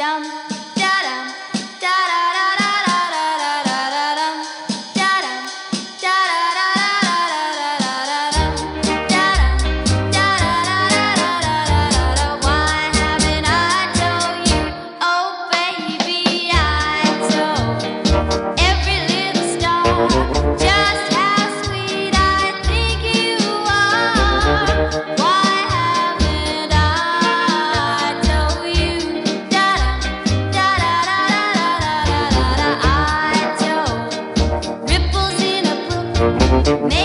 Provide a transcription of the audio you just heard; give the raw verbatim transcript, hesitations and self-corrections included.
dum da dum da da da da da da da da dum da dum da da da da da da da dum da dum da da da da da da da. Why haven't I told you? Oh baby, I told every little star just how sweet I think you are. Why haven't I told you? Da da da da da da da da da. I told ripples in a brook.